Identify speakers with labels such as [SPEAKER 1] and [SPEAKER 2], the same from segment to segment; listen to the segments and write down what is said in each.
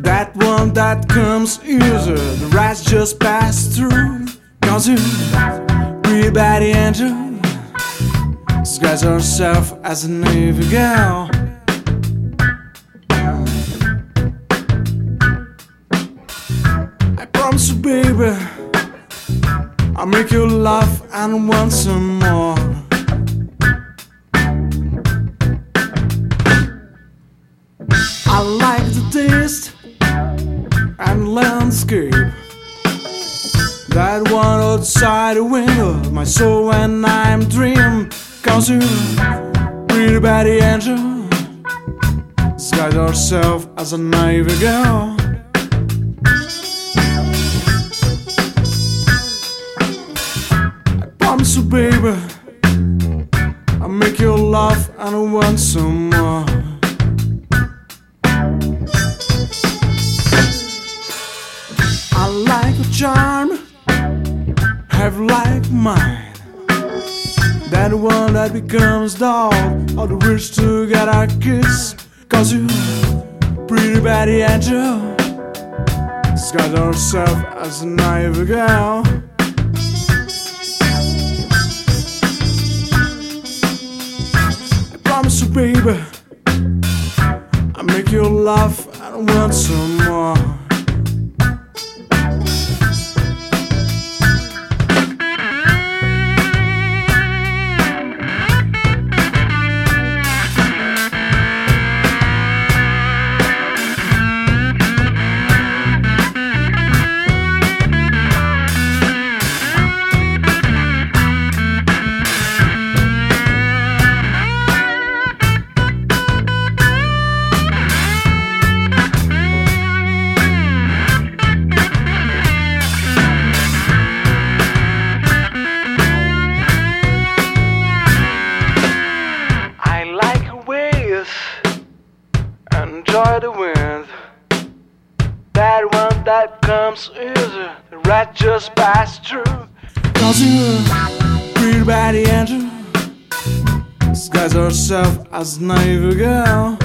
[SPEAKER 1] That one that comes easier, the rest just pass through. Cause you pretty bad angel, disguise herself as a Navy girl. I promise you, baby, I'll make you laugh and want some more. I like the taste and landscape, that one outside the window, my soul when I'm dreaming. Cause you pretty bad angel, disguise herself as a Navy girl. I promise you, baby, I'll make you laugh and I want some more. I like a charm, have like mine, that one that becomes dog, or the wish to get a kiss. Cause you pretty bad angel, disguise herself as a Navy girl. I promise you, baby, I'll make you laugh and I want some more. Enjoy the wind, that one that comes easy, the rat just passed through. Cause you're pretty bad angel, disguise herself as a Navy girl.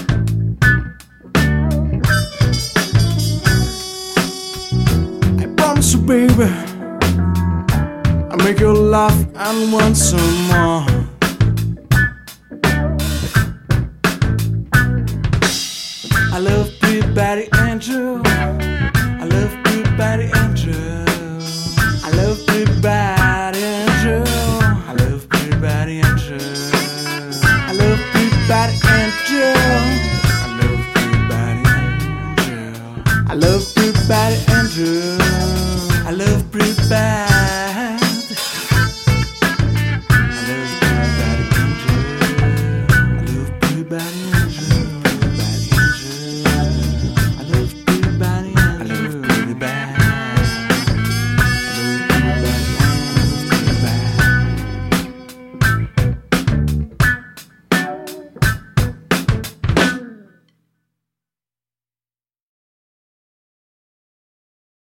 [SPEAKER 1] I promise you, baby, I'll make you laugh and want some more. I love pretty bad angel, I love pretty bad angel, I love pretty bad angel, I love pretty bad angel, I love pretty bad angel, I love pretty bad angel, I love pretty bad angel.